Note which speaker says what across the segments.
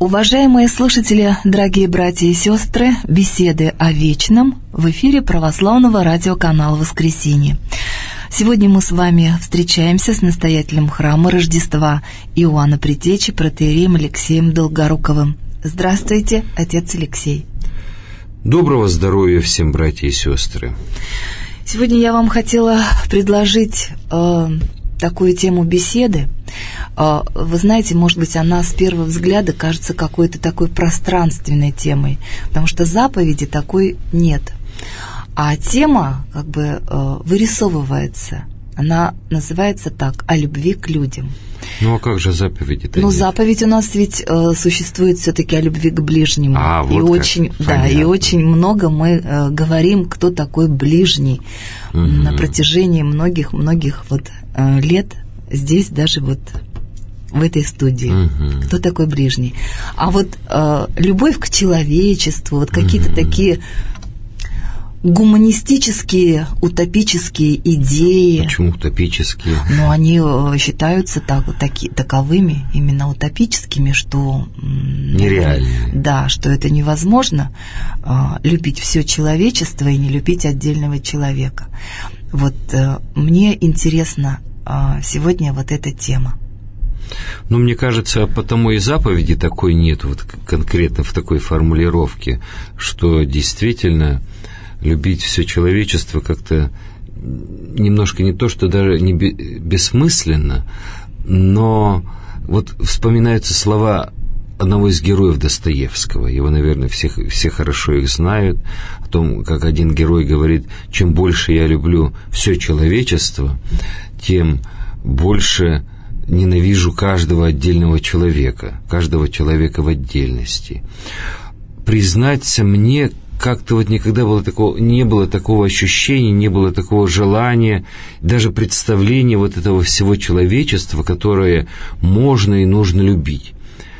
Speaker 1: Уважаемые слушатели, дорогие братья и сестры, беседы о вечном в эфире православного радиоканала «Воскресенье». Сегодня мы с вами встречаемся с настоятелем храма Рождества Иоанна Предтечи протоиереем Алексеем Долгоруковым. Здравствуйте, отец Алексей.
Speaker 2: Доброго здоровья всем, братья и сестры.
Speaker 1: Сегодня я вам хотела предложить такую тему беседы. Вы знаете, может быть, она с первого взгляда кажется какой-то такой пространственной темой, потому что заповеди такой нет. А тема как бы вырисовывается. Она называется так: «О любви к людям».
Speaker 2: Ну а как же заповеди-то?
Speaker 1: Ну, заповедь у нас ведь существует все-таки о любви к ближнему.
Speaker 2: Вот
Speaker 1: и очень, да, и очень много мы говорим, кто такой ближний на протяжении многих лет здесь, даже вот в этой студии. Кто такой ближний? А вот любовь к человечеству, вот какие-то такие гуманистические, утопические идеи.
Speaker 2: Почему утопические?
Speaker 1: Ну, они считаются таковыми, именно утопическими, что...
Speaker 2: Нереальные.
Speaker 1: Да, что это невозможно любить все человечество и не любить отдельного человека. Вот мне интересна сегодня вот эта тема.
Speaker 2: Ну, мне кажется, потому и заповеди такой нет, вот конкретно в такой формулировке, что действительно любить все человечество как-то немножко не то, что даже не бессмысленно, но вот вспоминаются слова одного из героев Достоевского. Его, наверное, все хорошо их знают, о том, как один герой говорит: чем больше я люблю все человечество, тем больше ненавижу каждого отдельного человека в отдельности. Признаться, мне как-то вот никогда не было такого ощущения, не было такого желания, даже представления вот этого всего человечества, которое можно и нужно любить.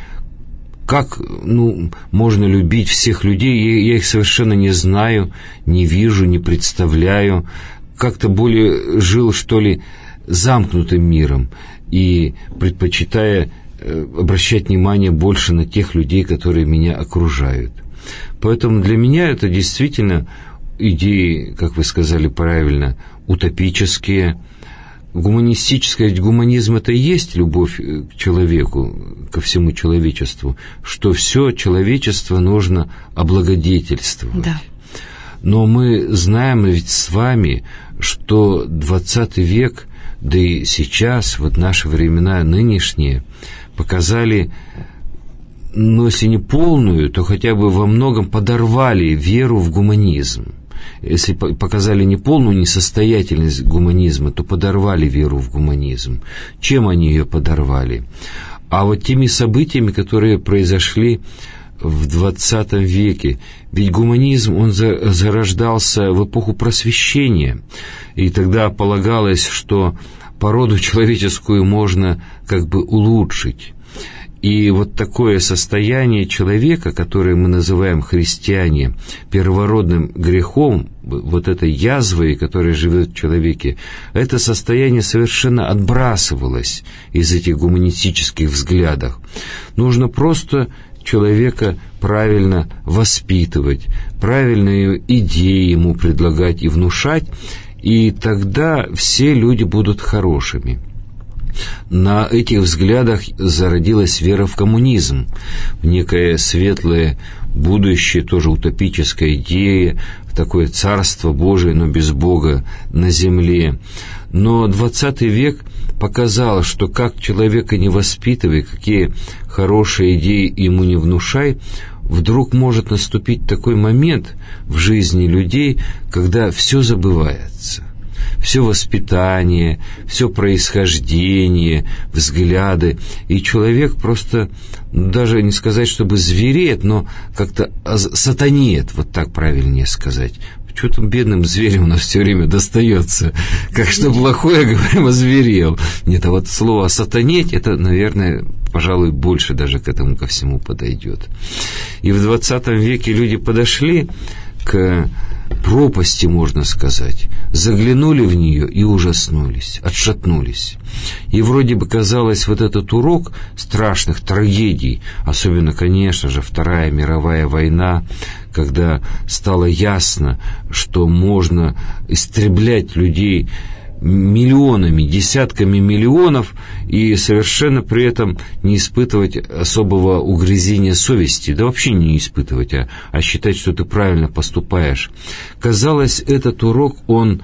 Speaker 2: Как можно любить всех людей? Я их совершенно не знаю, не вижу, не представляю. Как-то более жил, что ли, замкнутым миром и предпочитая обращать внимание больше на тех людей, которые меня окружают. Поэтому для меня это действительно идеи, как вы сказали правильно, утопические, гуманистические. Ведь гуманизм — это и есть любовь к человеку, ко всему человечеству, что все человечество нужно облагодетельствовать.
Speaker 1: Да.
Speaker 2: Но мы знаем ведь с вами, что 20 век, да и сейчас, вот наши времена нынешние, показали, если не полную, то хотя бы во многом подорвали веру в гуманизм. Если показали не полную несостоятельность гуманизма, то подорвали веру в гуманизм. Чем они ее подорвали? А вот теми событиями, которые произошли в 20 веке. Ведь гуманизм, он зарождался в эпоху Просвещения, и тогда полагалось, что породу человеческую можно как бы улучшить. И вот такое состояние человека, которое мы называем христиане первородным грехом, вот этой язвой, которая живет в человеке, это состояние совершенно отбрасывалось из этих гуманистических взглядов. Нужно просто человека правильно воспитывать, правильные идеи ему предлагать и внушать, и тогда все люди будут хорошими. На этих взглядах зародилась вера в коммунизм, в некое светлое будущее, тоже утопическая идея, в такое царство Божие, но без Бога на земле. Но 20 век показал, что как человека не воспитывай, какие хорошие идеи ему не внушай, вдруг может наступить такой момент в жизни людей, когда все забывается. Все воспитание, все происхождение, взгляды, и человек просто, даже не сказать, чтобы звереет, но как-то сатанеет, вот так правильнее сказать. Почему-то бедным зверям у нас все время достается. Как что плохое, говорим, озверел. Нет, а вот слово «сатанеть» — это, наверное, пожалуй, больше даже к этому ко всему подойдет. И в 20 веке люди подошли к пропасти, можно сказать, заглянули в нее и ужаснулись, отшатнулись. И вроде бы казалось, вот этот урок страшных трагедий, особенно, конечно же, Вторая мировая война, когда стало ясно, что можно истреблять людей миллионами, десятками миллионов, и совершенно при этом не испытывать особого угрызения совести, да вообще не испытывать, а считать, что ты правильно поступаешь. Казалось, этот урок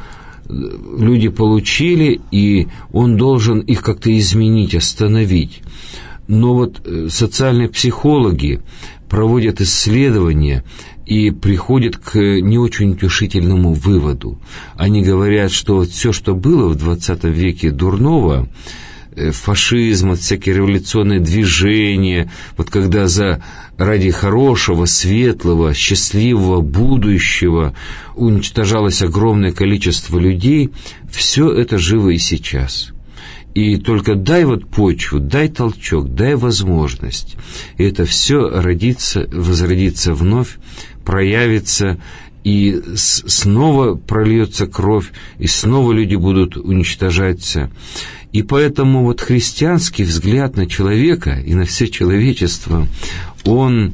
Speaker 2: люди получили, и он должен их как-то изменить, остановить. Но вот социальные психологи проводят исследования и приходят к не очень утешительному выводу. Они говорят, что вот все, что было в 20 веке дурного, фашизм, всякие революционные движения, вот когда ради хорошего, светлого, счастливого будущего уничтожалось огромное количество людей, все это живо и сейчас. И только дай вот почву, дай толчок, дай возможность, и это все возродится вновь, проявится, и снова прольется кровь, и снова люди будут уничтожаться. И поэтому вот христианский взгляд на человека и на все человечество, он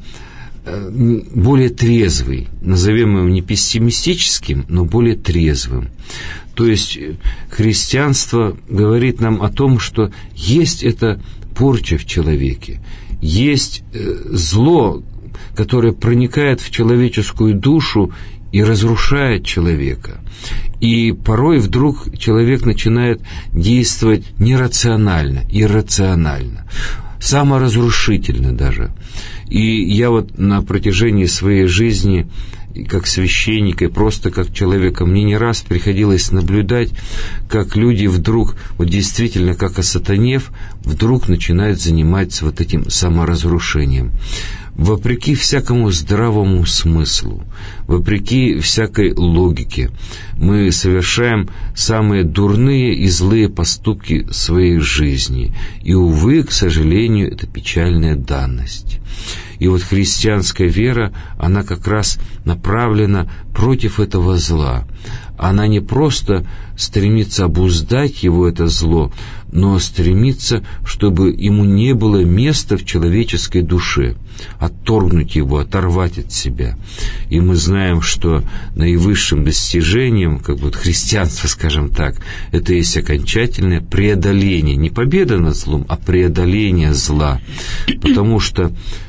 Speaker 2: более трезвый, назовем его не пессимистическим, но более трезвым. То есть христианство говорит нам о том, что есть эта порча в человеке, есть зло, которое проникает в человеческую душу и разрушает человека. И порой вдруг человек начинает действовать нерационально, иррационально, саморазрушительно даже. И я вот на протяжении своей жизни, как священника и просто как человека, мне не раз приходилось наблюдать, как люди вдруг, вот действительно как осатанев, вдруг начинают заниматься вот этим саморазрушением. Вопреки всякому здравому смыслу, вопреки всякой логике, мы совершаем самые дурные и злые поступки своей жизни. И, увы, к сожалению, это печальная данность. И вот христианская вера, она как раз направлена против этого зла. Она не просто стремится обуздать его, это зло, но стремится, чтобы ему не было места в человеческой душе, отторгнуть его, оторвать от себя. И мы знаем, что наивысшим достижением, как бы христианства, скажем так, это есть окончательное преодоление, не победа над злом, а преодоление зла. Потому что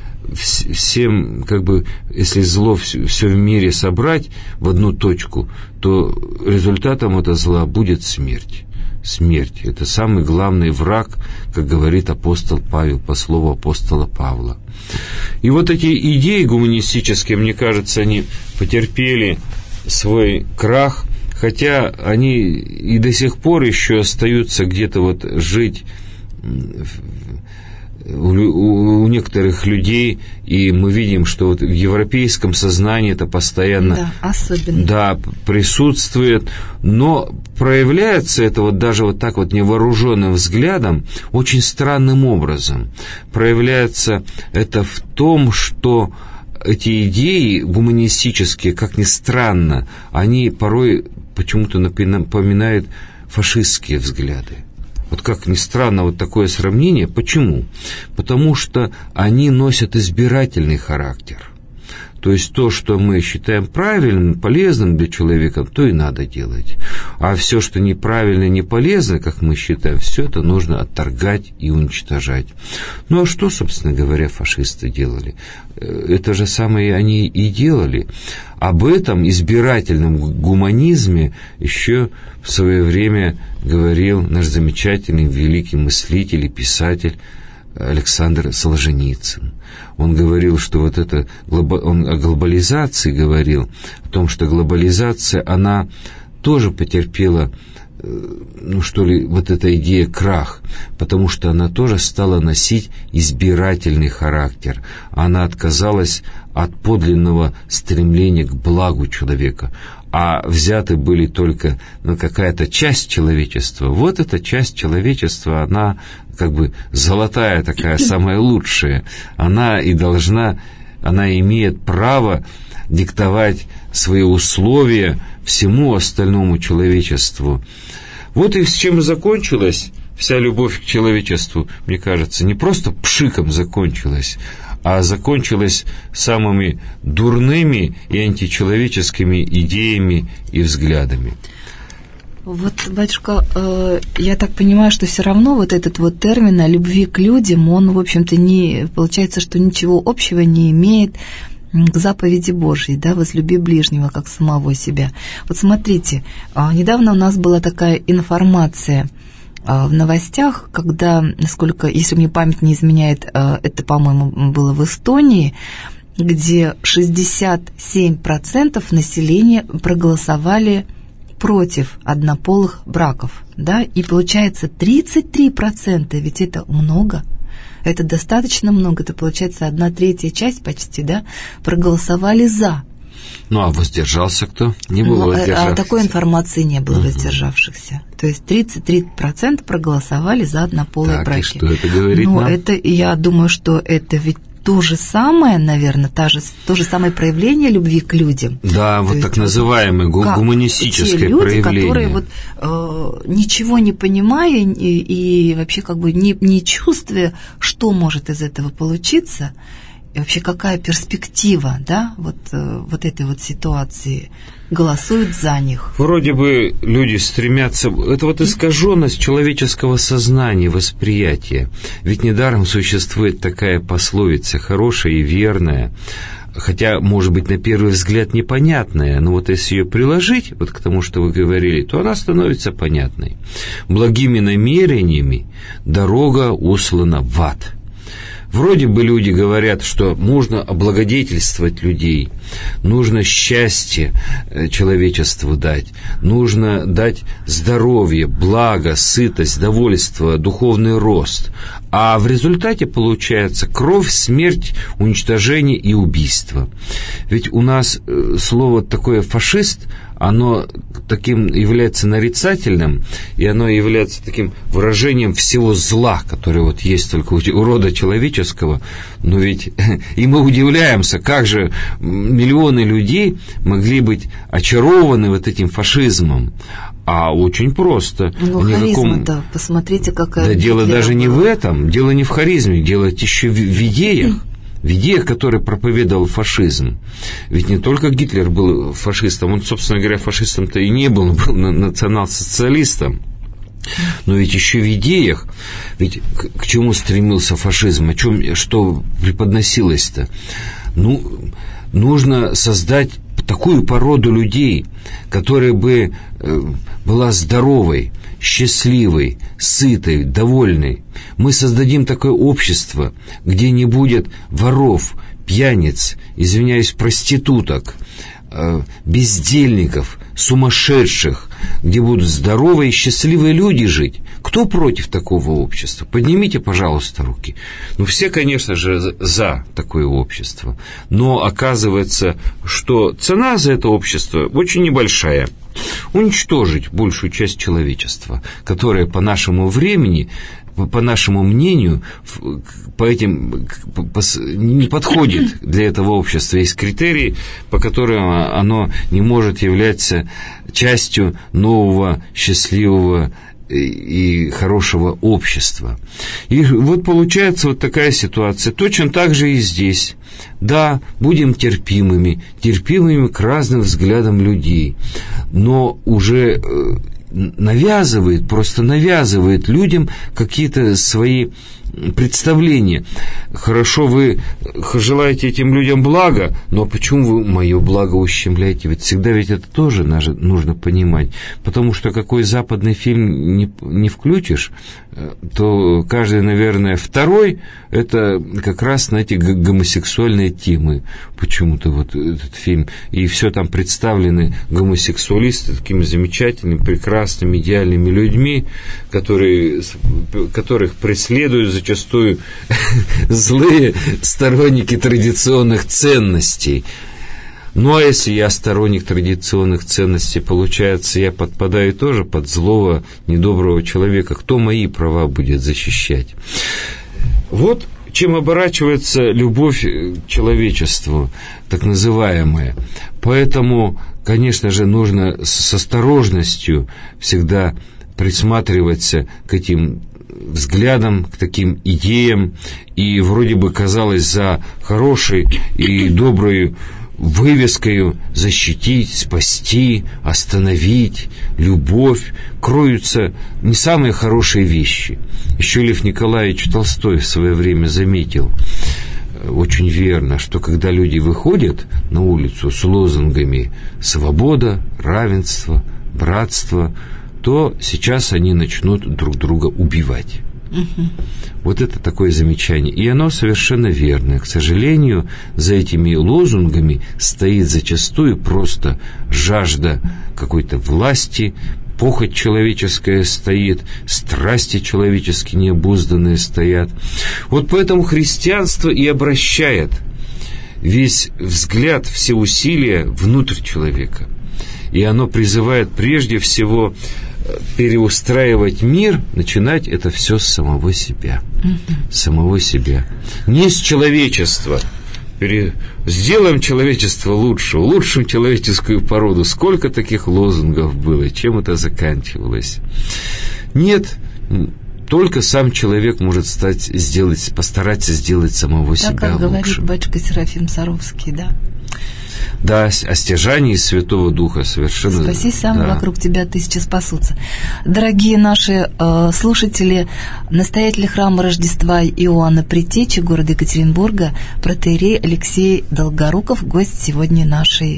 Speaker 2: всем, как бы, если зло все в мире собрать в одну точку, то результатом этого зла будет смерть. Смерть – это самый главный враг, как говорит апостол Павел, по слову апостола Павла. И вот эти идеи гуманистические, мне кажется, они потерпели свой крах, хотя они и до сих пор еще остаются где-то вот жить у некоторых людей, и мы видим, что вот в европейском сознании это постоянно особенно. Присутствует, но проявляется это вот даже вот так вот невооруженным взглядом очень странным образом. Проявляется это в том, что эти идеи гуманистические, как ни странно, они порой почему-то напоминают фашистские взгляды. Вот как ни странно, вот такое сравнение. Почему? Потому что они носят избирательный характер. То есть то, что мы считаем правильным, полезным для человека, то и надо делать. А все, что неправильно, не полезно, как мы считаем, все это нужно отторгать и уничтожать. Ну а что, собственно говоря, фашисты делали? Это же самое они и делали. Об этом избирательном гуманизме еще в свое время говорил наш замечательный великий мыслитель и писатель Александр Солженицын. Он говорил, что вот это, он о глобализации говорил, о том, что глобализация, она тоже потерпела, вот эта идея крах, потому что она тоже стала носить избирательный характер. Она отказалась от подлинного стремления к благу человека, а взяты были только какая-то часть человечества. Вот эта часть человечества, она как бы золотая такая, самая лучшая. Она и должна она имеет право диктовать свои условия всему остальному человечеству. Вот и с чем закончилась вся любовь к человечеству, мне кажется, не просто пшиком закончилась, а закончилась самыми дурными и античеловеческими идеями и взглядами.
Speaker 1: Вот, батюшка, я так понимаю, что все равно вот этот вот термин о любви к людям, он, в общем-то, получается, что ничего общего не имеет к заповеди Божьей, да, возлюби ближнего, как самого себя. Вот смотрите, недавно у нас была такая информация в новостях, когда, насколько, если мне память не изменяет, это, по-моему, было в Эстонии, где 67% населения проголосовали против однополых браков, да, и получается 33%, ведь это много, это достаточно много, это получается 1/3 часть почти, да, проголосовали за.
Speaker 2: Ну, а воздержался кто? Не было воздержавшихся.
Speaker 1: А такой информации не было воздержавшихся. То есть 33% проголосовали за однополые браки.
Speaker 2: И что это говорит нам?
Speaker 1: Это, я думаю, что это ведь то же самое, наверное, то же самое проявление любви к людям.
Speaker 2: Да, вот так называемое гуманистическое
Speaker 1: те люди,
Speaker 2: проявление.
Speaker 1: Которые вот, ничего не понимая и вообще как бы не чувствуя, что может из этого получиться, и вообще какая перспектива, да, вот этой вот ситуации, голосуют за них.
Speaker 2: Вроде бы люди стремятся... Это вот искаженность человеческого сознания, восприятия. Ведь недаром существует такая пословица, хорошая и верная, хотя, может быть, на первый взгляд непонятная, но вот если ее приложить вот к тому, что вы говорили, то она становится понятной. Благими намерениями дорога услана в ад. Вроде бы люди говорят, что нужно облагодетельствовать людей, нужно счастье человечеству дать, нужно дать здоровье, благо, сытость, довольство, духовный рост. А в результате получается кровь, смерть, уничтожение и убийство. Ведь у нас слово такое «фашист», оно таким является нарицательным, и оно является таким выражением всего зла, которое вот есть только у рода человеческого. Но ведь и мы удивляемся, как же миллионы людей могли быть очарованы вот этим фашизмом. А очень просто.
Speaker 1: Ну, харизма-то, посмотрите, какая...
Speaker 2: Да дело даже не в этом, дело не в харизме, дело еще в идеях. В идеях, которые проповедовал фашизм. Ведь не только Гитлер был фашистом, он, собственно говоря, фашистом-то и не был, он был национал-социалистом. Но ведь еще в идеях, ведь к чему стремился фашизм, что преподносилось-то? Ну, нужно создать такую породу людей, которая бы была здоровой, счастливой, сытой, довольной. Мы создадим такое общество, где не будет воров, пьяниц, извиняюсь, проституток, бездельников, сумасшедших, где будут здоровые и счастливые люди жить. Кто против такого общества? Поднимите, пожалуйста, руки. Ну, все, конечно же, за такое общество. Но оказывается, что цена за это общество очень небольшая. Уничтожить большую часть человечества, которое по нашему времени, по нашему мнению, не подходит для этого общества. Есть критерии, по которым оно не может являться частью нового, счастливого и хорошего общества. И вот получается вот такая ситуация. Точно так же и здесь. Да, будем терпимыми к разным взглядам людей, но уже просто навязывает людям какие-то свои представления. Хорошо, вы желаете этим людям блага, но почему вы мое благо ущемляете? Ведь всегда это тоже нужно понимать. Потому что какой западный фильм не включишь, то каждый, наверное, второй — это как раз на эти гомосексуальные темы. Почему-то вот этот фильм. И все там представлены гомосексуалисты такими замечательными, прекрасными, идеальными людьми, которых преследуют зачастую злые сторонники традиционных ценностей. Ну, а если я сторонник традиционных ценностей, получается, я подпадаю тоже под злого, недоброго человека. Кто мои права будет защищать? Вот чем оборачивается любовь к человечеству, так называемая. Поэтому, конечно же, нужно с осторожностью всегда присматриваться к этим взглядам, к таким идеям, и вроде бы казалось за хорошей и доброй вывеской защитить, спасти, остановить, любовь кроются не самые хорошие вещи. Еще Лев Николаевич Толстой в свое время заметил очень верно, что когда люди выходят на улицу с лозунгами «свобода», «равенство», «братство», то сейчас они начнут друг друга убивать. Вот это такое замечание. И оно совершенно верное. К сожалению, за этими лозунгами стоит зачастую просто жажда какой-то власти, похоть человеческая стоит, страсти человеческие необузданные стоят. Вот поэтому христианство и обращает весь взгляд, все усилия внутрь человека. И оно призывает прежде всего переустраивать мир, начинать это все с самого себя. Самого себя. Не с человечества. Сделаем человечество лучше, улучшим человеческую породу. Сколько таких лозунгов было, чем это заканчивалось? Нет, только сам человек может постараться сделать самого себя лучше.
Speaker 1: Так, как говорит батюшка Серафим Саровский, да?
Speaker 2: Да, о стяжании Святого Духа совершенно...
Speaker 1: Спаси сам, да. Вокруг тебя тысячи спасутся. Дорогие наши слушатели, настоятель храма Рождества Иоанна Предтечи города Екатеринбурга, протоиерей Алексей Долгоруков, гость сегодня нашей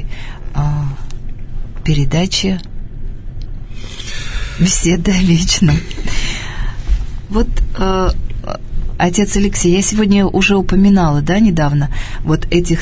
Speaker 1: передачи «Беседа о вечном». Вот, отец Алексей, я сегодня уже упоминала, да, недавно, вот этих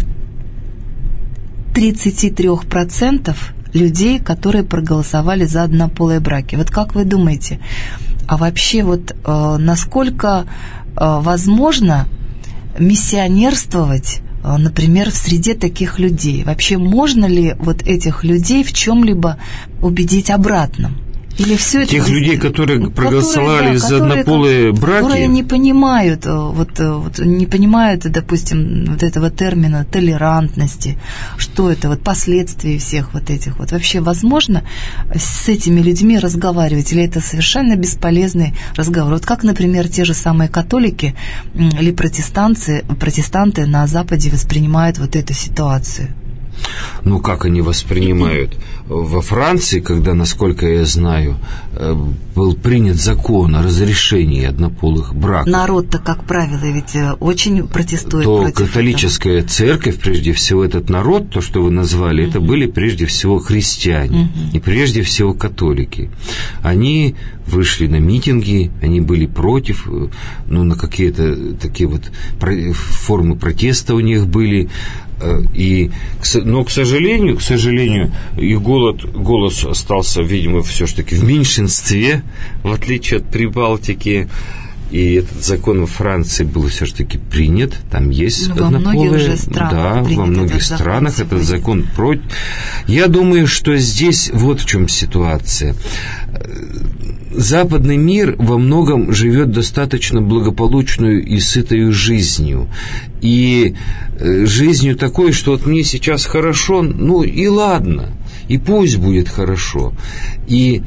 Speaker 1: 33% людей, которые проголосовали за однополые браки. Вот как вы думаете, а вообще вот насколько возможно миссионерствовать, например, в среде таких людей? Вообще можно ли вот этих людей в чем-либо убедить обратным? Или все это
Speaker 2: тех людей, которые проголосовали за однополые браки,
Speaker 1: которые не понимают, не понимают, допустим, вот этого термина толерантности, что это, вот последствия всех вот этих вот. Вообще возможно с этими людьми разговаривать, или это совершенно бесполезный разговор? Вот как, например, те же самые католики или протестанты на Западе воспринимают вот эту ситуацию?
Speaker 2: Ну, как они воспринимают? Во Франции, когда, насколько я знаю, был принят закон о разрешении однополых браков.
Speaker 1: Народ-то, как правило, ведь очень протестует против этого. То
Speaker 2: католическая церковь, прежде всего, этот народ, то, что вы назвали, это были прежде всего христиане и прежде всего католики. Они вышли на митинги, они были против, на какие-то такие вот формы протеста у них были. Но, к сожалению, их голос остался, видимо, все-таки в меньшинстве, в отличие от Прибалтики. И этот закон во Франции был все-таки принят. Там есть однополые. Да, во многих странах этот закон против. Я думаю, что здесь вот в чем ситуация. Западный мир во многом живет достаточно благополучную и сытою жизнью. И жизнью такой, что вот мне сейчас хорошо, ну и ладно, и пусть будет хорошо. И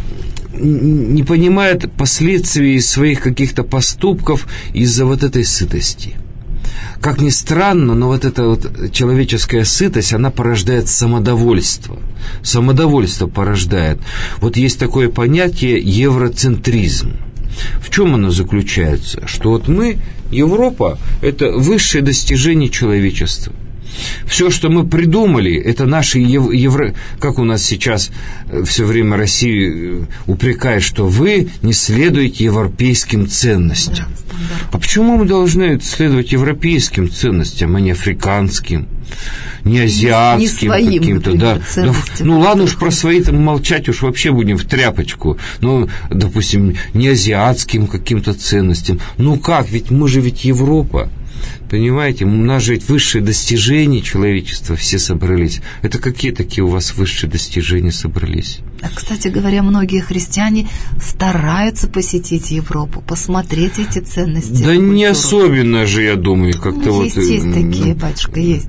Speaker 2: не понимает последствий своих каких-то поступков из-за вот этой сытости. Как ни странно, но вот эта вот человеческая сытость, она порождает самодовольство. Самодовольство порождает. Вот есть такое понятие евроцентризм. В чем оно заключается? Что вот мы, Европа, это высшее достижение человечества. Все, что мы придумали, это наши как у нас сейчас все время Россия упрекает, что вы не следуете европейским ценностям. А почему мы должны следовать европейским ценностям, а не африканским, не азиатским
Speaker 1: не
Speaker 2: каким-то?
Speaker 1: Например,
Speaker 2: да. Ну ладно уж про свои там молчать уж вообще будем в тряпочку. Ну, допустим, не азиатским каким-то ценностям. Ну как, ведь мы же Европа. Понимаете, у нас же ведь высшие достижения человечества все собрались. Это какие такие у вас высшие достижения собрались?
Speaker 1: Кстати говоря, многие христиане стараются посетить Европу, посмотреть эти ценности.
Speaker 2: Да не особенно же, я думаю, как-то
Speaker 1: есть такие, батюшка, есть.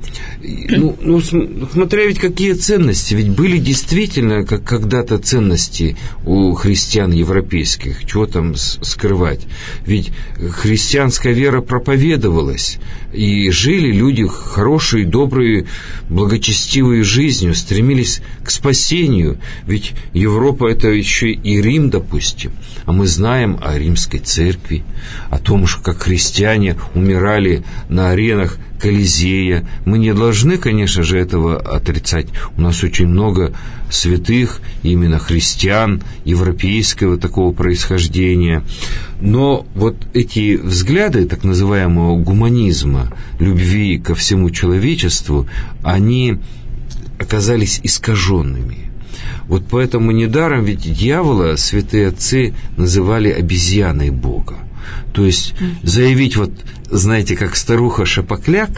Speaker 2: Ну, смотря ведь какие ценности. Ведь были действительно, как когда-то, ценности у христиан европейских. Чего там скрывать? Ведь христианская вера проповедовалась, и жили люди хорошей, доброй, благочестивой жизнью, стремились к спасению. Ведь Европа — это еще и Рим, допустим. А мы знаем о римской церкви, о том, как христиане умирали на аренах Колизея. Мы не должны, конечно же, этого отрицать. У нас очень много святых, именно христиан, европейского такого происхождения. Но вот эти взгляды так называемого гуманизма, любви ко всему человечеству, они оказались искаженными. Вот поэтому недаром ведь дьявола святые отцы называли обезьяной Бога. То есть заявить, вот знаете, как старуха Шапокляк,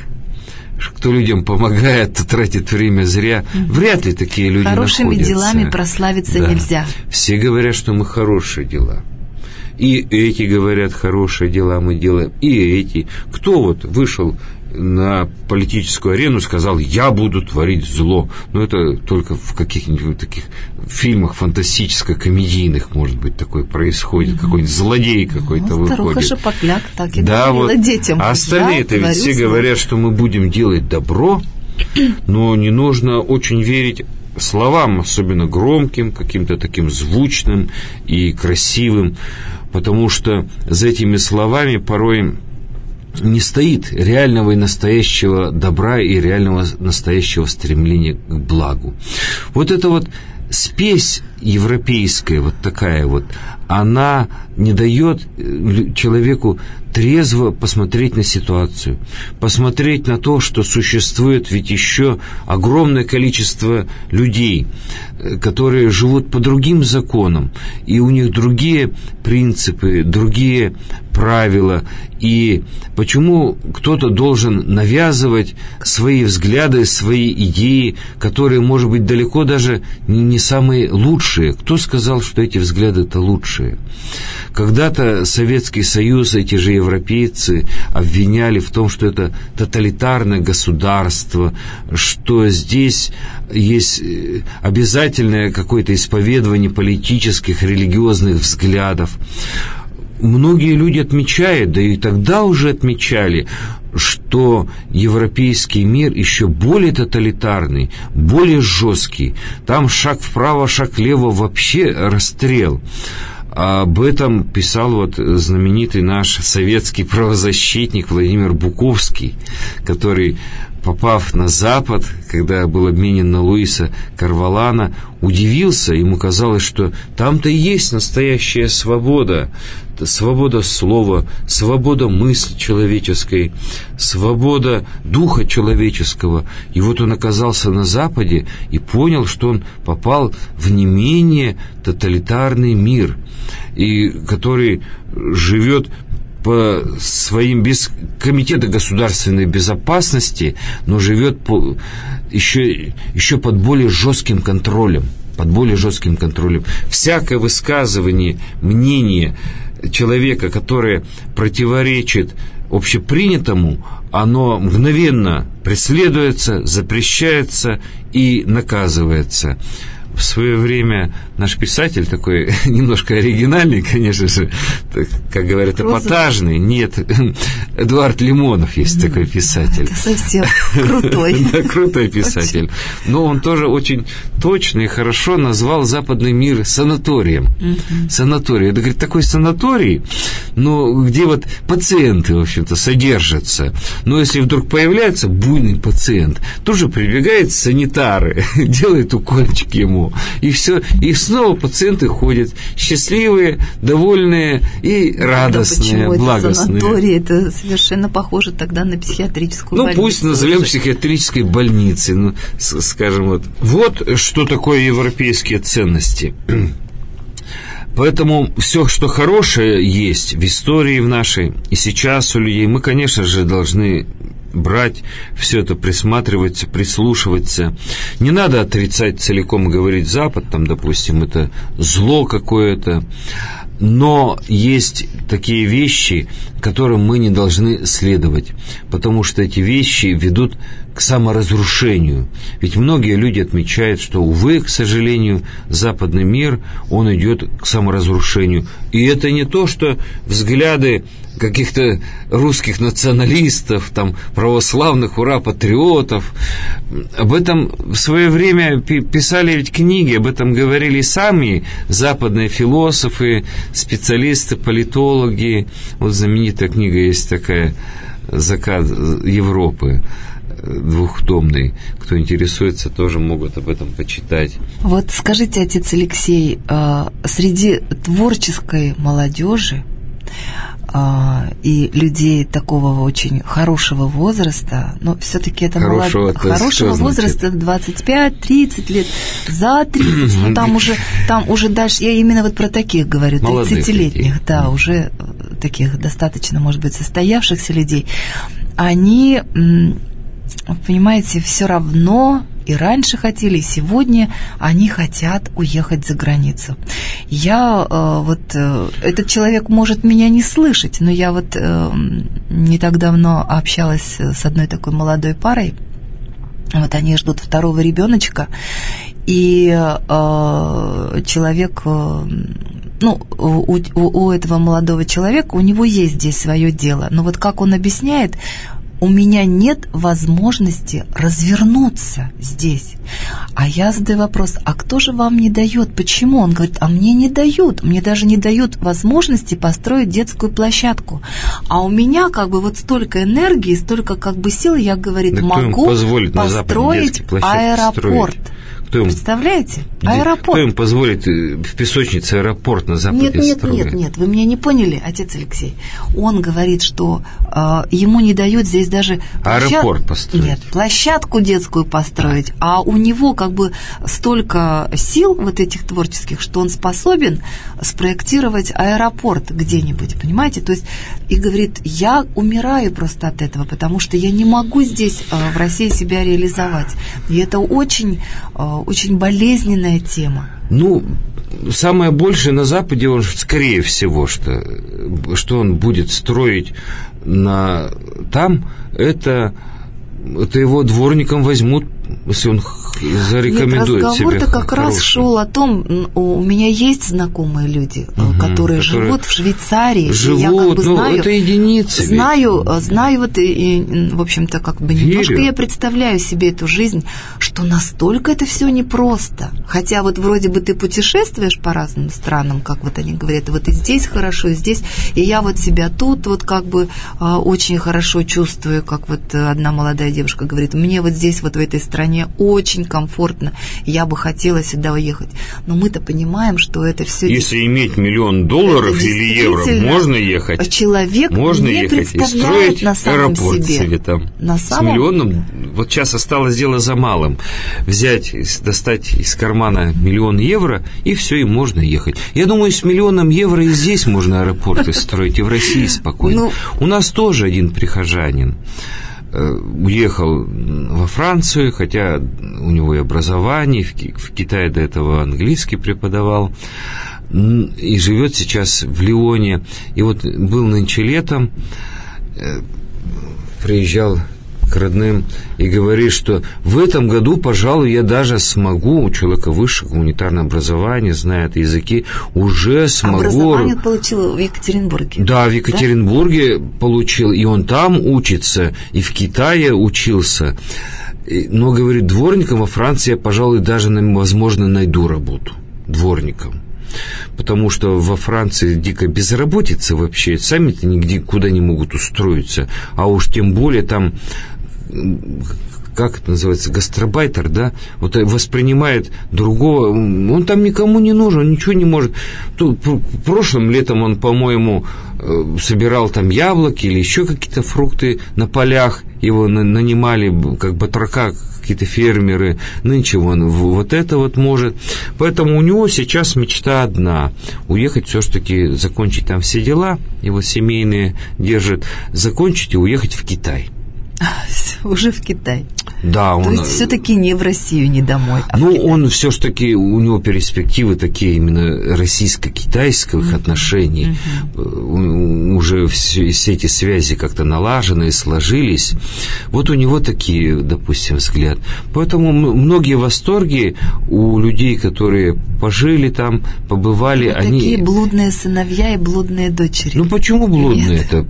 Speaker 2: кто людям помогает, то тратит время зря, вряд ли такие люди
Speaker 1: хорошими
Speaker 2: находятся.
Speaker 1: Делами прославиться нельзя.
Speaker 2: Все говорят, что мы хорошие дела. И эти говорят, хорошие дела мы делаем, и эти. Кто вот вышел на политическую арену, сказал: я буду творить зло? Но это только в каких-нибудь таких фильмах фантастическо-комедийных, может быть, такое происходит, какой-нибудь злодей какой-то выходит.
Speaker 1: Старуха Шапокляк так и говорила детям.
Speaker 2: А остальные-то ведь все говорят, что мы будем делать добро, но не нужно очень верить словам, особенно громким, каким-то таким звучным и красивым, потому что за этими словами порой не стоит реального и настоящего добра и реального настоящего стремления к благу. Вот эта вот спесь европейская, вот такая вот, она не дает человеку трезво посмотреть на ситуацию, посмотреть на то, что существует ведь еще огромное количество людей, которые живут по другим законам, и у них другие принципы, другие правила, и почему кто-то должен навязывать свои взгляды, свои идеи, которые, может быть, далеко даже не самые лучшие. Кто сказал, что эти взгляды-то лучшие? Когда-то Советский Союз, эти же европейцы обвиняли в том, что это тоталитарное государство, что здесь есть обязательное какое-то исповедование политических, религиозных взглядов. Многие люди отмечают, да и тогда уже отмечали, что европейский мир еще более тоталитарный, более жесткий. Там шаг вправо, шаг влево, вообще расстрел. Об этом писал вот знаменитый наш советский правозащитник Владимир Буковский, который, попав на Запад, когда был обменен на Луиса Карвалана, удивился, ему казалось, что там-то и есть настоящая свобода. Свобода слова, свобода мысли человеческой, свобода духа человеческого. И вот он оказался на Западе и понял, что он попал в не менее тоталитарный мир, и который живет по своим без комитета государственной безопасности, но живет еще под более жестким контролем. Всякое высказывание, мнение человека, которое противоречит общепринятому, оно мгновенно преследуется, запрещается и наказывается. В свое время наш писатель, такой немножко оригинальный, конечно же, как говорят, эпатажный, нет, Эдуард Лимонов есть такой писатель.
Speaker 1: Это совсем крутой.
Speaker 2: Да, крутой писатель. Но он тоже очень точно и хорошо назвал западный мир санаторием. Санаторий. Это, говорит, такой санаторий, но где вот пациенты, в общем-то, содержатся. Но если вдруг появляется буйный пациент, тут же прибегают санитары, делают укольчики ему. И все, и снова пациенты ходят счастливые, довольные и радостные, благостные.
Speaker 1: Санаторий, это совершенно похоже тогда на психиатрическую больницу.
Speaker 2: Пусть назовем психиатрической больницей, скажем вот что такое европейские ценности. Поэтому все, что хорошее есть в истории в нашей и сейчас у людей, мы, конечно же, должны брать все это, присматриваться, прислушиваться. Не надо отрицать целиком, говорить Запад, там, допустим, это зло какое-то. Но есть такие вещи, которым мы не должны следовать, потому что эти вещи ведут к саморазрушению. Ведь многие люди отмечают, что, увы, к сожалению, западный мир, он идет к саморазрушению. И это не то, что взгляды каких-то русских националистов, там, православных ура-патриотов. Об этом в свое время писали ведь книги, об этом говорили сами западные философы, специалисты, политологи. Вот знаменитая книга есть такая «Закат Европы», двухтомный. Кто интересуется, тоже могут об этом почитать.
Speaker 1: Вот скажите, отец Алексей, среди творческой молодежи и людей такого очень хорошего возраста, но все-таки это хорошего возраста 25-30 лет, за 30, там уже дальше, я именно вот про таких говорю, 30-летних, да, уже таких достаточно, может быть, состоявшихся людей, они, понимаете, все равно и раньше хотели, и сегодня они хотят уехать за границу. Этот человек может меня не слышать, но я вот не так давно общалась с одной такой молодой парой. Вот они ждут второго ребеночка, и человек, у этого молодого человека, у него есть здесь свое дело, но вот как он объясняет, у меня нет возможности развернуться здесь. А я задаю вопрос, а кто же вам не дает? Почему? Он говорит, а мне не дают. Мне даже не дают возможности построить детскую площадку. А у меня как бы вот столько энергии, столько как бы сил, я, говорит, могу построить аэропорт. Представляете? Аэропорт.
Speaker 2: Кто им позволит в песочнице аэропорт на Западе строить?
Speaker 1: Нет, вы меня не поняли, отец Алексей. Он говорит, что ему не дают здесь даже
Speaker 2: аэропорт построить.
Speaker 1: Нет, площадку детскую построить, а у него как бы столько сил вот этих творческих, что он способен спроектировать аэропорт где-нибудь, понимаете? То есть, и говорит, я умираю просто от этого, потому что я не могу здесь в России себя реализовать. И это очень болезненная тема.
Speaker 2: Самое большее на Западе, он, скорее всего, что он будет строить там, это его дворником возьмут, если он зарекомендует себя.
Speaker 1: Разговор-то как раз шел о том, у меня есть знакомые люди, которые живут в Швейцарии. Я как бы знаю,
Speaker 2: это единицы.
Speaker 1: Знаю, вот, и, в общем-то, как бы немножко я представляю себе эту жизнь, что настолько это все непросто. Хотя вот вроде бы ты путешествуешь по разным странам, как вот они говорят, вот и здесь хорошо, и здесь, и я вот себя тут вот как бы очень хорошо чувствую, как вот одна молодая девушка говорит, мне вот здесь вот в этой стране очень комфортно, я бы хотела сюда уехать. Но мы-то понимаем, что это все...
Speaker 2: Если иметь $1 миллион или евро, можно ехать.
Speaker 1: Человек
Speaker 2: можно
Speaker 1: не
Speaker 2: ехать
Speaker 1: представляет
Speaker 2: и строить
Speaker 1: на самом
Speaker 2: аэропорт
Speaker 1: себе.
Speaker 2: Там.
Speaker 1: С
Speaker 2: миллионом, вот сейчас осталось дело за малым. Достать из кармана $1 миллион и все, и можно ехать. Я думаю, с $1 миллионом и здесь можно аэропорты строить, и в России спокойно. У нас тоже один прихожанин уехал во Францию, хотя у него и образование, в Китае до этого английский преподавал, и живет сейчас в Лионе. И вот был нынче летом, приезжал к родным и говорит, что в этом году, пожалуй, я даже смогу, у человека высшее гуманитарное образование, знает языки, уже смогу...
Speaker 1: Образование получил в Екатеринбурге.
Speaker 2: Да, в Екатеринбурге получил, и он там учится, и в Китае учился. Но, говорит, дворником во Франции я, пожалуй, даже, возможно, найду работу. Дворником. Потому что во Франции дикая безработица вообще, сами-то нигде куда не могут устроиться, а уж тем более там, как это называется, гастарбайтер, да, вот воспринимает другого, он там никому не нужен, он ничего не может. Прошлым летом он, по-моему, собирал там яблоки или еще какие-то фрукты на полях, его нанимали как батрака, какие-то фермеры, нынче он вот это вот может. Поэтому у него сейчас мечта одна – уехать все-таки, закончить там все дела, его семейные держат, закончить и уехать в Китай.
Speaker 1: Уже в Китай.
Speaker 2: Да,
Speaker 1: То есть все-таки не в Россию, не домой.
Speaker 2: Он все-таки, у него перспективы такие именно российско-китайских отношений. Уже все эти связи как-то налажены, сложились. Вот у него такие, допустим, взгляд. Поэтому многие восторги у людей, которые пожили там, побывали.
Speaker 1: Такие блудные сыновья и блудные дочери.
Speaker 2: Почему блудные это?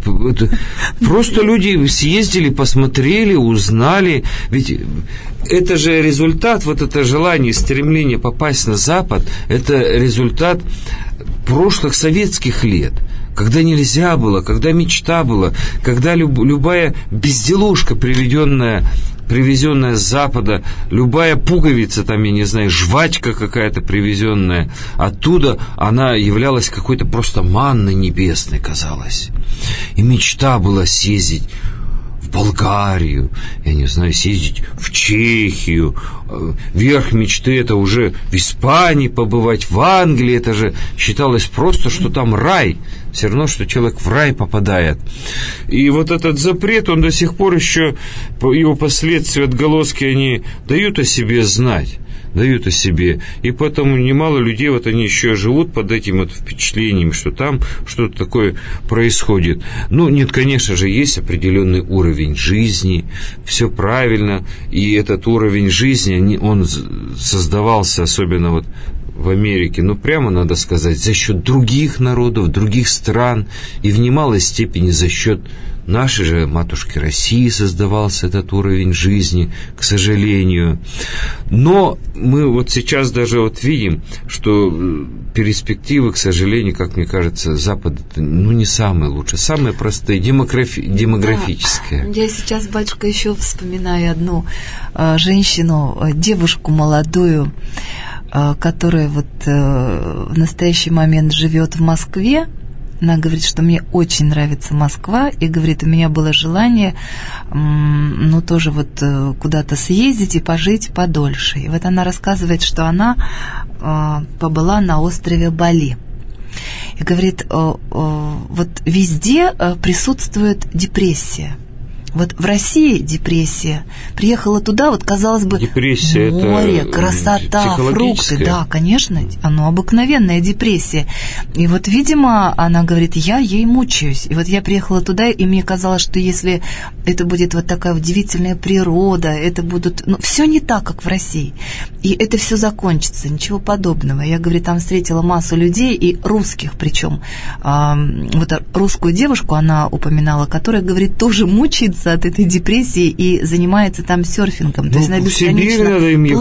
Speaker 2: Просто люди съездили, посмотрели, узнали. Ведь это же результат, вот это желание, стремление попасть на Запад, это результат прошлых советских лет, когда нельзя было, когда мечта была, когда любая безделушка, привезенная с Запада, любая пуговица, там, я не знаю, жвачка какая-то привезенная оттуда, она являлась какой-то просто манной небесной, казалось. И мечта была съездить в Болгарию, я не знаю, съездить в Чехию. Верх мечты — это уже в Испании побывать, в Англии. Это же считалось просто, что там рай. Все равно, что человек в рай попадает. И вот этот запрет, он до сих пор еще, его последствия, отголоски, они дают о себе знать. Дают о себе. И поэтому немало людей, вот они еще живут под этим вот впечатлением, что там что-то такое происходит. Нет, конечно же, есть определенный уровень жизни, все правильно, и этот уровень жизни, он создавался, особенно вот в Америке, прямо надо сказать, за счет других народов, других стран, и в немалой степени за счет нашей же матушки России создавался этот уровень жизни, к сожалению. Но мы вот сейчас даже вот видим, что перспективы, к сожалению, как мне кажется, Запад не самые лучшие, самые простые, демографические.
Speaker 1: Да. Я сейчас, батюшка, еще вспоминаю одну женщину, девушку молодую, которая вот в настоящий момент живет в Москве. Она говорит, что мне очень нравится Москва, и говорит, у меня было желание, тоже вот куда-то съездить и пожить подольше. И вот она рассказывает, что она побыла на острове Бали. И говорит, вот везде присутствует депрессия. Вот в России депрессия. Приехала туда, вот казалось бы,
Speaker 2: депрессия,
Speaker 1: море, красота, фрукты. Да, конечно, оно обыкновенная депрессия. И вот, видимо, она говорит, я ей мучаюсь. И вот я приехала туда, и мне казалось, что если это будет вот такая удивительная природа, это будут... все не так, как в России. И это все закончится, ничего подобного. Я, говорит, там встретила массу людей, и русских причем. Вот русскую девушку она упоминала, которая, говорит, тоже мучается от этой депрессии и занимается там серфингом. То есть она бесконечно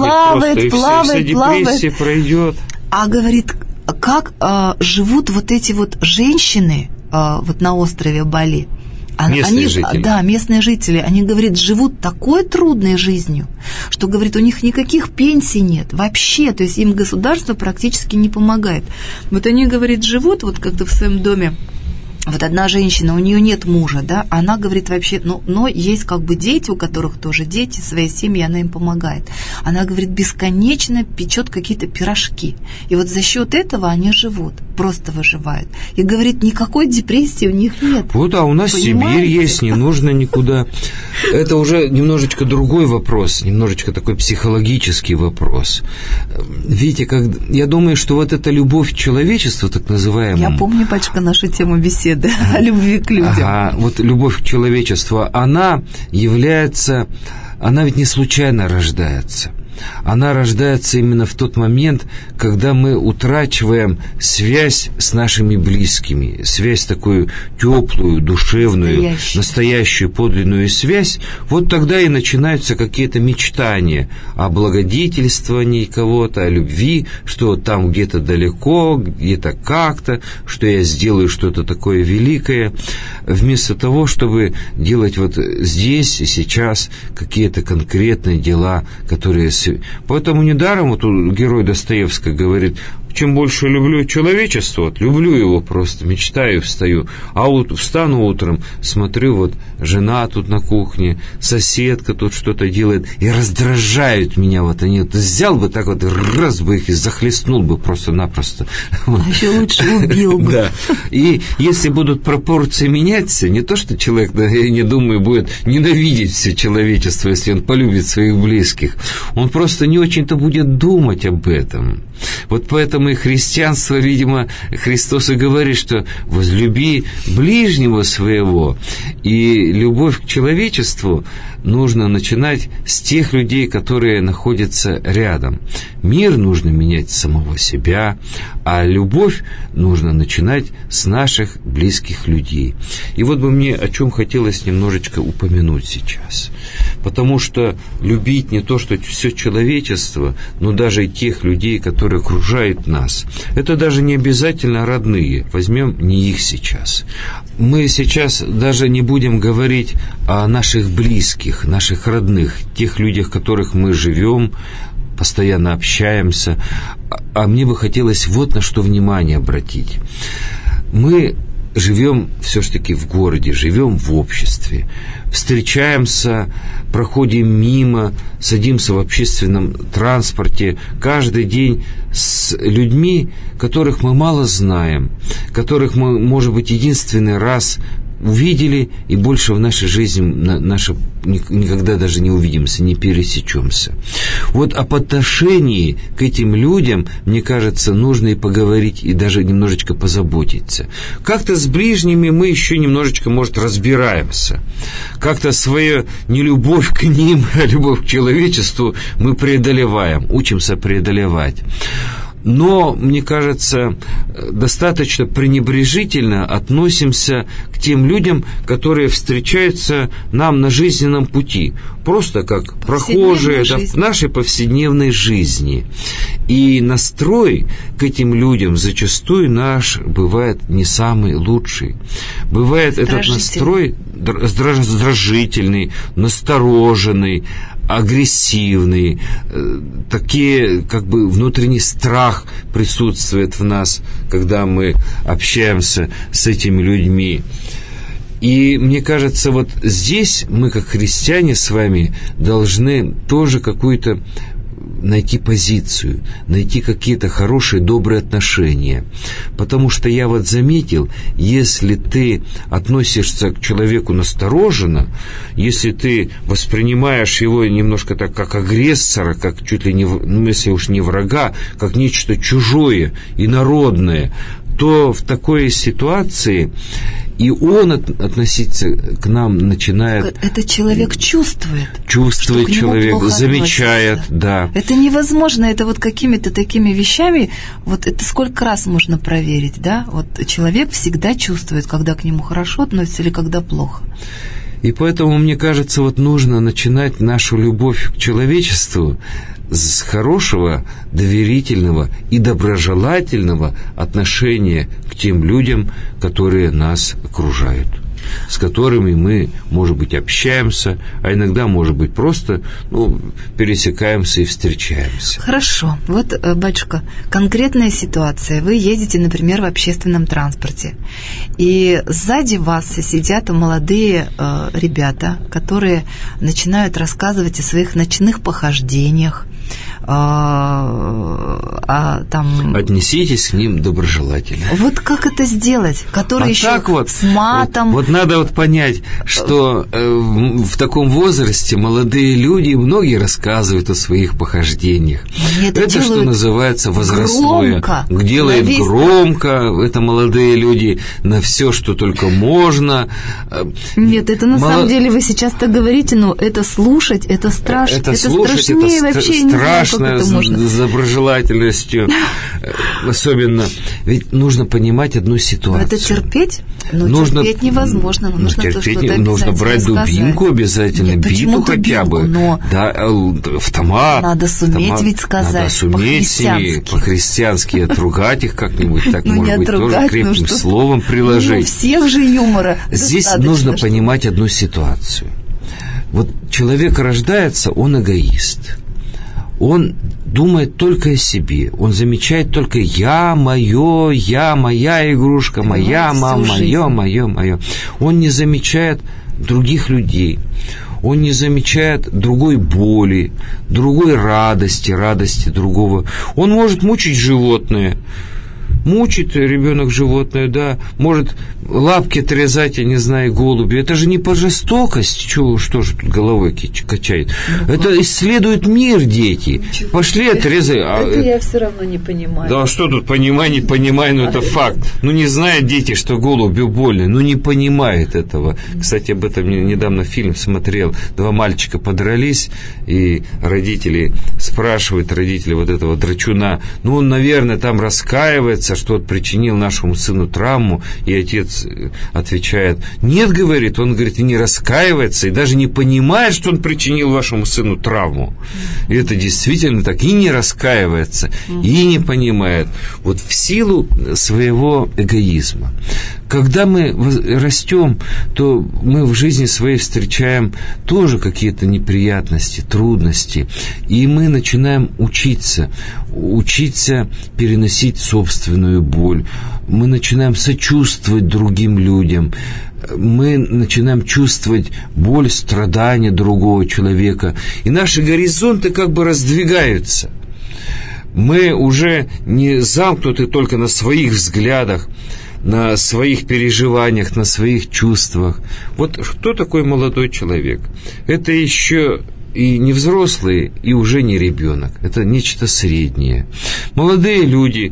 Speaker 1: плавает,
Speaker 2: пройдет.
Speaker 1: А говорит, как живут вот эти вот женщины вот на острове Бали.
Speaker 2: Местные жители.
Speaker 1: Да, местные жители. Они, говорит, живут такой трудной жизнью, что, говорит, у них никаких пенсий нет вообще. То есть им государство практически не помогает. Вот они, говорит, живут вот как-то в своем доме. Вот одна женщина, у нее нет мужа, да, она говорит вообще, но есть как бы дети, у которых тоже дети, свои семьи, она им помогает. Она, говорит, бесконечно печет какие-то пирожки. И вот за счет этого они живут, просто выживают. И, говорит, никакой депрессии у них нет.
Speaker 2: Вот, а у нас Сибирь есть, не нужно никуда. Это уже немножечко другой вопрос, немножечко такой психологический вопрос. Видите, я думаю, что вот эта любовь к человечеству, так называемая...
Speaker 1: Я помню, батюшка, нашу тему беседы о любви к людям.
Speaker 2: Вот любовь к человечеству, она ведь не случайно рождается. Она рождается именно в тот момент, когда мы утрачиваем связь с нашими близкими, связь такую теплую, душевную, настоящую подлинную связь. Вот тогда и начинаются какие-то мечтания о благодетельствовании кого-то, о любви, что там где-то далеко, где-то как-то, что я сделаю что-то такое великое, вместо того, чтобы делать вот здесь и сейчас какие-то конкретные дела, которые... Поэтому недаром вот герой Достоевского говорит, чем больше люблю человечество, вот, люблю его просто, мечтаю, встаю, а вот встану утром, смотрю, вот жена тут на кухне, соседка тут что-то делает, и раздражают меня, вот они, вот, взял бы так вот, раз бы их и захлестнул бы просто-напросто.
Speaker 1: А еще лучше убил бы.
Speaker 2: Да, и если будут пропорции меняться, не то, что человек, да, я не думаю, будет ненавидеть все человечество, если он полюбит своих близких, он просто не очень-то будет думать об этом. Вот поэтому и христианство, видимо, Христос и говорит, что возлюби ближнего своего, и любовь к человечеству нужно начинать с тех людей, которые находятся рядом. Мир нужно менять с самого себя, а любовь нужно начинать с наших близких людей. И вот бы мне о чем хотелось немножечко упомянуть сейчас. Потому что любить не то, что все человечество, но даже и тех людей, которые окружают нас. Это даже не обязательно родные. Возьмем не их сейчас. Мы сейчас даже не будем говорить о наших близких, наших родных, тех людях, которых мы живем, постоянно общаемся. А мне бы хотелось вот на что внимание обратить. Мы живем все-таки в городе, живем в обществе, встречаемся, проходим мимо, садимся в общественном транспорте каждый день с людьми, которых мы мало знаем, которых мы, может быть, единственный раз увидели и больше в нашей жизни никогда даже не увидимся, не пересечемся. Вот об отношении к этим людям, мне кажется, нужно и поговорить, и даже немножечко позаботиться. Как-то с ближними мы еще немножечко, может, разбираемся. Как-то свою нелюбовь к ним, а любовь к человечеству мы преодолеваем, учимся преодолевать. Но, мне кажется, достаточно пренебрежительно относимся к тем людям, которые встречаются нам на жизненном пути, просто как прохожие в нашей повседневной жизни. И настрой к этим людям зачастую наш бывает не самый лучший. Бывает этот настрой раздражительный, настороженный, агрессивный, такие, как бы, внутренний страх присутствует в нас, когда мы общаемся с этими людьми. И мне кажется, вот здесь мы, как христиане с вами, должны тоже какую-то найти позицию, найти какие-то хорошие, добрые отношения. Потому что я вот заметил, если ты относишься к человеку настороженно, если ты воспринимаешь его немножко так, как агрессора, как чуть ли не, если уж не врага, как нечто чужое, инородное, то в такой ситуации и он относиться к нам начинает...
Speaker 1: Это человек чувствует.
Speaker 2: Чувствует человек, замечает, да.
Speaker 1: Это невозможно, это вот какими-то такими вещами, вот это сколько раз можно проверить, да? Вот человек всегда чувствует, когда к нему хорошо относятся или когда плохо.
Speaker 2: И поэтому, мне кажется, вот нужно начинать нашу любовь к человечеству с хорошего, доверительного и доброжелательного отношения к тем людям, которые нас окружают, с которыми мы, может быть, общаемся, а иногда, может быть, просто пересекаемся и встречаемся.
Speaker 1: Хорошо. Вот, батюшка, конкретная ситуация. Вы едете, например, в общественном транспорте, и сзади вас сидят молодые ребята, которые начинают рассказывать о своих ночных похождениях, там...
Speaker 2: Отнеситесь к ним доброжелательно.
Speaker 1: Вот как это сделать? Который еще
Speaker 2: вот,
Speaker 1: с матом.
Speaker 2: Вот надо вот понять, что в таком возрасте молодые люди, многие рассказывают о своих похождениях. Это что называется возрастное. Делает громко. Это молодые люди на все, что только можно.
Speaker 1: Нет, это на самом деле вы сейчас так говорите, но это слушать, это страшно.
Speaker 2: Это страшнее вообще не страшно. С доброжелательностью особенно. Ведь нужно понимать одну ситуацию.
Speaker 1: Это терпеть? Терпеть невозможно. Нужно
Speaker 2: терпеть, нужно брать дубинку обязательно, биту хотя бы. Да, автомат.
Speaker 1: Надо суметь ведь сказать.
Speaker 2: Надо суметь по-христиански отругать их как-нибудь. Так, может быть, тоже крепким словом приложить.
Speaker 1: У всех же юмора.
Speaker 2: Здесь нужно понимать одну ситуацию. Вот человек рождается, он эгоист. он думает только о себе. Он замечает только «я, мое, я, моя игрушка, моя мама, мое». Он не замечает других людей. Он не замечает другой боли, другой радости другого. Он может мучить животное. Мучит ребенок животное, да, может лапки отрезать, я не знаю, голубю. Это же не по жестокости, что же тут головой качает. Это исследуют мир дети. Пошли отрезай.
Speaker 1: Это я все равно не понимаю.
Speaker 2: Да, что тут понимаю, не понимаю, но это факт. Ну, не знают дети, что голубю больно, ну, не понимает этого. Кстати, об этом недавно фильм смотрел. 2 мальчика подрались, и родители спрашивают, родители вот этого драчуна, ну, он, наверное, там раскаивается, что он причинил нашему сыну травму, и отец отвечает, нет, говорит, он, говорит, и не раскаивается, и даже не понимает, что он причинил вашему сыну травму. И это действительно так, и не раскаивается, и не понимает. Вот в силу своего эгоизма. Когда мы растем, то мы в жизни своей встречаем тоже какие-то неприятности, трудности, и мы начинаем учиться переносить собственную боль. Мы начинаем сочувствовать другим людям. Мы начинаем чувствовать боль, страдания другого человека. И наши горизонты как бы раздвигаются. Мы уже не замкнуты только на своих взглядах, на своих переживаниях, на своих чувствах. Вот кто такой молодой человек? Это еще и не взрослый, и уже не ребенок. Это нечто среднее. Молодые люди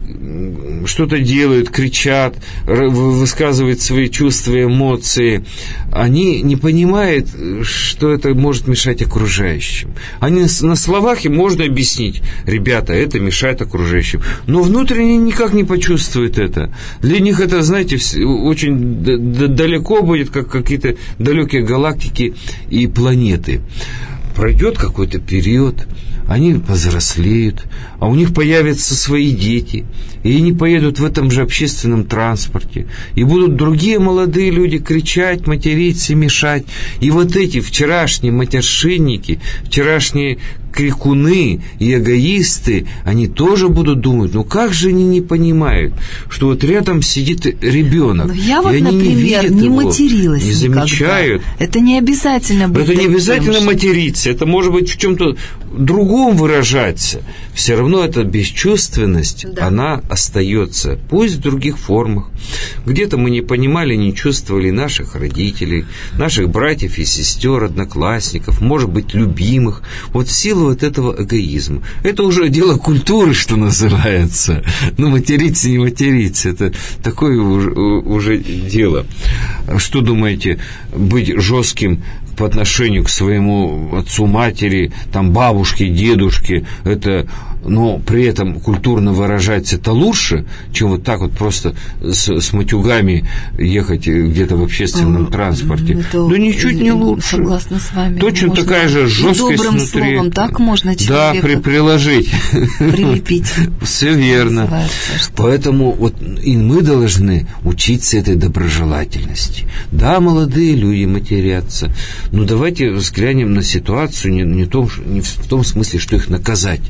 Speaker 2: что-то делают, кричат, высказывают свои чувства и эмоции. Они не понимают, что это может мешать окружающим. Они на словах им можно объяснить, ребята, это мешает окружающим. Но внутренне никак не почувствуют это. Для них это, знаете, очень далеко будет, как какие-то далекие галактики и планеты. Пройдет какой-то период, они повзрослеют, а у них появятся свои дети, и они поедут в этом же общественном транспорте, и будут другие молодые люди кричать, материться, мешать. И вот эти вчерашние матершинники, вчерашние крикуны и эгоисты, они тоже будут думать, ну как же они не понимают, что вот рядом сидит ребенок,
Speaker 1: но я вот, например, не материлась,
Speaker 2: не замечают.
Speaker 1: Это не обязательно быть.
Speaker 2: Это не обязательно материться, это может быть в чем-то другом выражаться. Все равно эта бесчувственность, да, она остается, пусть в других формах. Где-то мы не понимали, не чувствовали наших родителей, наших братьев и сестер, одноклассников, может быть, любимых. Вот в силу вот этого эгоизма. Это уже дело культуры, что называется. Ну, материться, не материться, это такое уже дело. Что думаете, быть жестким по отношению к своему отцу, матери, там, бабушке, дедушке, это, но при этом культурно выражаться, это лучше, чем вот так вот просто с матюгами ехать где-то в общественном транспорте. Да ничуть не лучше.
Speaker 1: Согласна с вами.
Speaker 2: Точно можно такая же жесткость
Speaker 1: добрым
Speaker 2: внутри.
Speaker 1: Словом так можно человека,
Speaker 2: да, приложить.
Speaker 1: Прилепить.
Speaker 2: Все верно. Поэтому вот и мы должны учиться этой доброжелательности. Да, молодые люди матерятся, но давайте взглянем на ситуацию не в том смысле, что их наказать.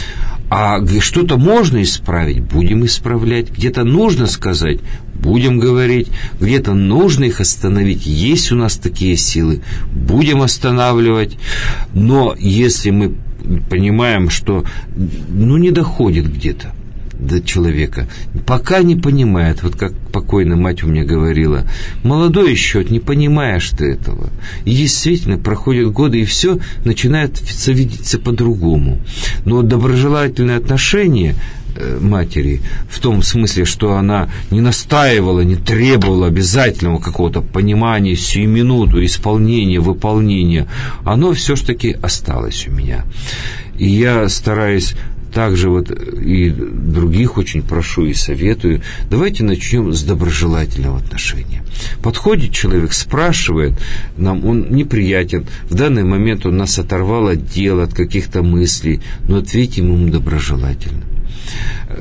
Speaker 2: А что-то можно исправить, будем исправлять. Где-то нужно сказать, будем говорить. Где-то нужно их остановить. Есть у нас такие силы, будем останавливать. Но если мы понимаем, что не доходит где-то до человека, пока не понимает, вот как покойная мать у меня говорила, молодой еще, не понимаешь ты этого. И действительно, проходят годы, и все начинает видеться по-другому. Но доброжелательное отношение матери, в том смысле, что она не настаивала, не требовала обязательного какого-то понимания, сию минуту, исполнения, выполнения, оно все-таки осталось у меня. И я стараюсь также вот и других очень прошу и советую, давайте начнем с доброжелательного отношения. Подходит человек, спрашивает, нам он неприятен, в данный момент он нас оторвал от дела, от каких-то мыслей, но ответим ему доброжелательно.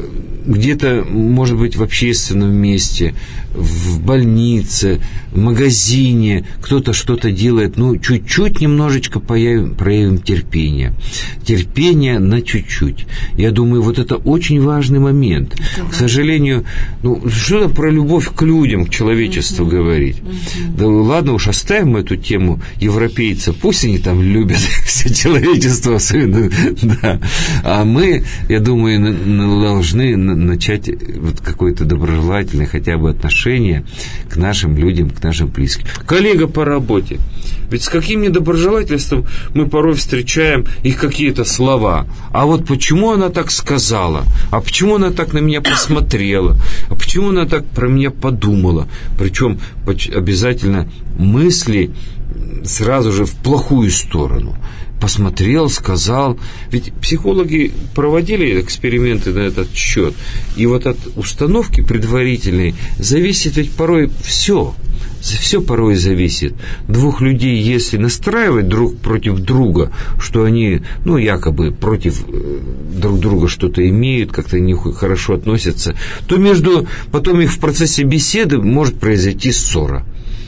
Speaker 2: где-то, может быть, в общественном месте, в больнице, в магазине кто-то что-то делает, чуть-чуть немножечко проявим терпение. Терпение на чуть-чуть. Я думаю, вот это очень важный момент. К сожалению, что там про любовь к людям, к человечеству говорить? Да ладно уж, оставим эту тему европейцев, пусть они там любят все человечество, особенно, да. А мы, я думаю, должны начать вот какое-то доброжелательное хотя бы отношение к нашим людям, к нашим близким. Коллега по работе. Ведь с каким недоброжелательством мы порой встречаем их какие-то слова. А вот почему она так сказала? А почему она так на меня посмотрела? А почему она так про меня подумала? Причем обязательно мысли сразу же в плохую сторону. Посмотрел, сказал. Ведь психологи проводили эксперименты на этот счет. И вот от установки предварительной зависит ведь порой все. Все порой зависит. Двух людей, если настраивать друг против друга, что они, якобы против друг друга что-то имеют, как-то не хорошо относятся, то потом их в процессе беседы может произойти ссора.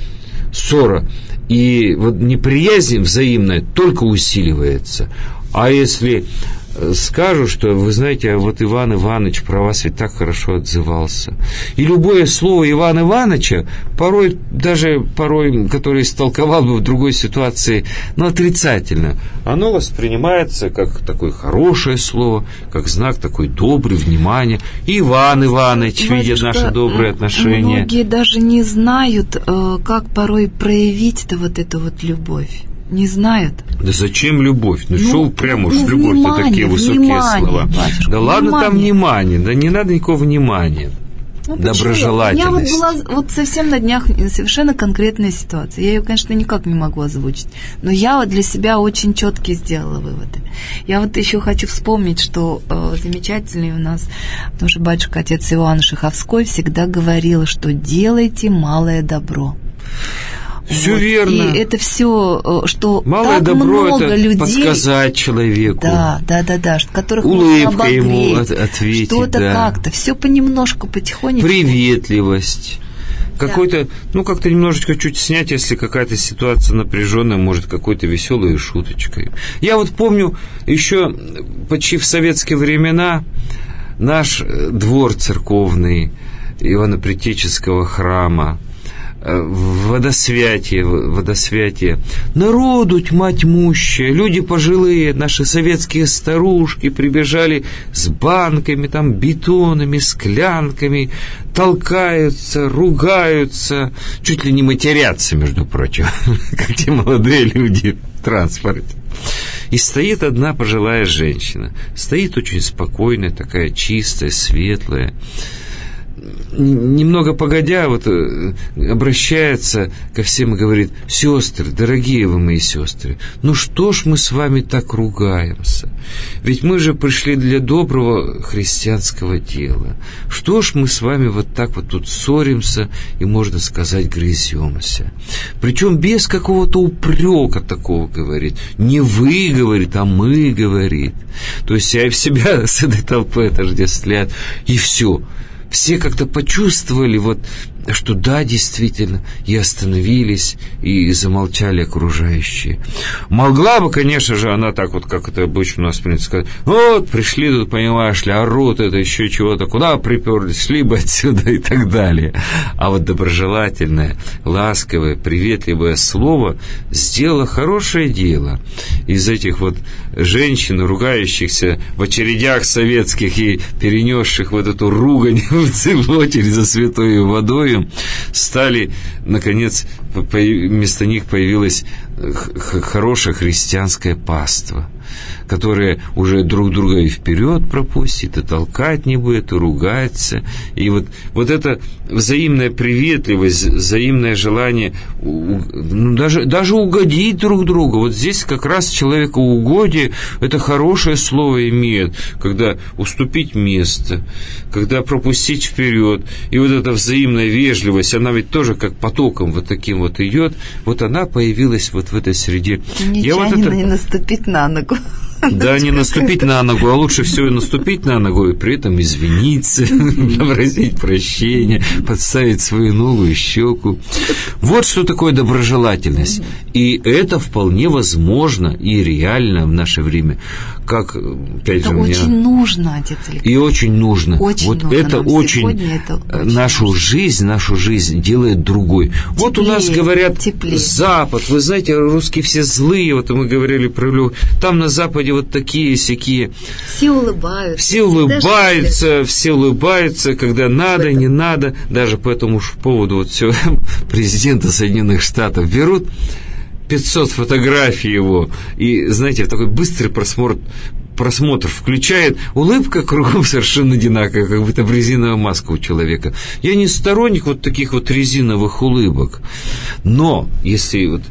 Speaker 2: И вот неприязнь взаимная только усиливается. А если скажу, что, вы знаете, вот Иван Иванович про вас ведь так хорошо отзывался. И любое слово Ивана Ивановича, порой, который истолковал бы в другой ситуации, отрицательно, оно воспринимается как такое хорошее слово, как знак такой добрый, внимания. Иван Иванович, видя наши добрые отношения.
Speaker 1: Многие даже не знают, как порой проявить-то вот эту вот любовь. Не знают.
Speaker 2: Да зачем любовь? Что прямо уж любовь-то такие высокие слова. Батюшка, да ладно там внимание, да не надо никакого внимания. Доброжелательность.
Speaker 1: У меня была совсем на днях совершенно конкретная ситуация. Я ее, конечно, никак не могу озвучить. Но я для себя очень четкие сделала выводы. Я еще хочу вспомнить, что замечательный у нас тоже батюшка, отец Иоанн Шаховской всегда говорил, что делайте малое добро.
Speaker 2: Все верно.
Speaker 1: И это все, что
Speaker 2: малое
Speaker 1: так
Speaker 2: добро
Speaker 1: много
Speaker 2: это
Speaker 1: людей,
Speaker 2: подсказать человеку.
Speaker 1: Да, которых
Speaker 2: улыбка
Speaker 1: можно обогреть,
Speaker 2: ему ответить,
Speaker 1: что-то как-то, все понемножку, потихонечку.
Speaker 2: Приветливость. Какой-то, как-то немножечко чуть снять, если какая-то ситуация напряженная, может, какой-то веселой шуточкой. Я помню, еще почти в советские времена наш двор церковный Ивано-Предтеческого храма, водосвятие. Народу тьма тьмущая, люди пожилые, наши советские старушки прибежали с банками, бетонами, склянками, толкаются, ругаются, чуть ли не матерятся, между прочим, как те молодые люди в транспорте. И стоит одна пожилая женщина, стоит очень спокойная, такая чистая, светлая. Немного погодя, обращается ко всем и говорит: сестры, дорогие вы мои сестры, что ж мы с вами так ругаемся? Ведь мы же пришли для доброго христианского дела. Что ж мы с вами так тут ссоримся и, можно сказать, грыземся? Причем без какого-то упрека такого говорит. Не вы, говорит, а мы, говорит. То есть я себя с этой толпой отождествляю, и все. Все как-то почувствовали, что да, действительно, и остановились, и замолчали окружающие. Могла бы, конечно же, она так как это обычно у нас принято сказать: пришли тут, понимаешь ли, орут, это еще чего-то, куда приперлись, шли бы отсюда и так далее. А доброжелательное, ласковое, приветливое слово сделало хорошее дело. Из этих женщин, ругающихся в очередях советских и перенесших эту ругань в очередь за святой водою, стали, наконец, вместо них появилась хорошее христианское паство, которое уже друг друга и вперед пропустит, и толкать не будет, и ругается. И эта взаимная приветливость, взаимное желание даже угодить друг другу. Здесь как раз человекоугодие это хорошее слово имеет, когда уступить место, когда пропустить вперед. И эта взаимная вежливость, она ведь тоже как потоком таким идет. Она появилась в этой среде.
Speaker 1: Нечаянно не наступить на ногу.
Speaker 2: Да, не наступить на ногу, а лучше всего наступить на ногу и при этом извиниться, попросить прощения, подставить свою новую щеку. Вот что такое доброжелательность. И это вполне возможно и реально в наше время. Как, опять
Speaker 1: это
Speaker 2: же,
Speaker 1: очень нужно, отец Алексей.
Speaker 2: И очень нужно.
Speaker 1: Очень
Speaker 2: вот
Speaker 1: нужно
Speaker 2: это очень, нашу жизнь делает другой. Теплее, вот у нас говорят теплее. Запад. Вы знаете, русские все злые. Вот мы говорили про Лёву. Там на Западе вот такие-сякие.
Speaker 1: Все улыбаются.
Speaker 2: Все улыбаются, когда надо, не надо. Даже по этому же поводу вот все президента Соединенных Штатов берут 500 фотографий его, и, знаете, такой быстрый просмотр включает, улыбка кругом совершенно одинаковая, как будто резиновая маска у человека. Я не сторонник вот таких вот резиновых улыбок, но если вот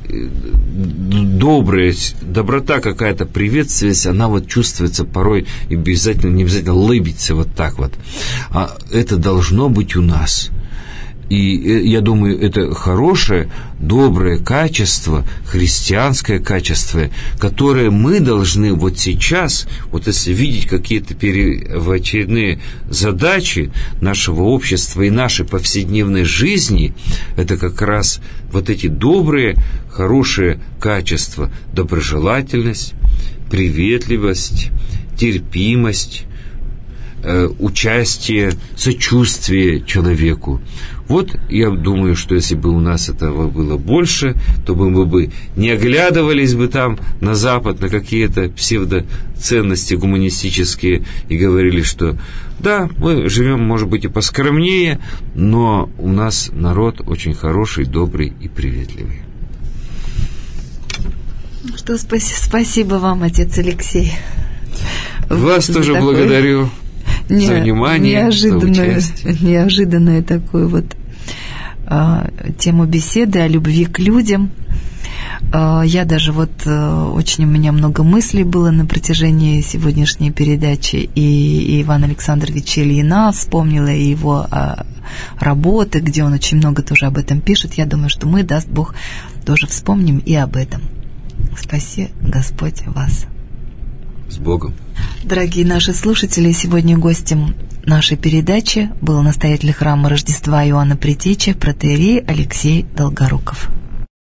Speaker 2: доброта какая-то, приветственность, она вот чувствуется порой, и не обязательно улыбиться вот так вот, а это должно быть у нас. И я думаю, это хорошее, доброе качество, христианское качество, которое мы должны вот сейчас, вот если видеть какие-то первоочередные задачи нашего общества и нашей повседневной жизни, это как раз вот эти добрые, хорошие качества: доброжелательность, приветливость, терпимость, участие, сочувствие человеку. Вот я думаю, что если бы у нас этого было больше, то мы бы не оглядывались бы там на Запад, на какие-то псевдоценности гуманистические и говорили, что да, мы живем, может быть, и поскромнее, но у нас народ очень хороший, добрый и приветливый.
Speaker 1: Что спасибо вам, отец Алексей.
Speaker 2: Вас тоже благодарю. За внимание,
Speaker 1: неожиданную такую вот тему беседы о любви к людям. Я даже вот очень у меня много мыслей было на протяжении сегодняшней передачи, и Иван Александрович Ильина вспомнила, и его работы, где он очень много тоже об этом пишет. Я думаю, что мы, даст Бог, тоже вспомним и об этом. Спаси Господь вас.
Speaker 2: С Богом.
Speaker 1: Дорогие наши слушатели, сегодня гостем нашей передачи был настоятель храма Рождества Иоанна Предтечи, протоиерей Алексей Долгоруков.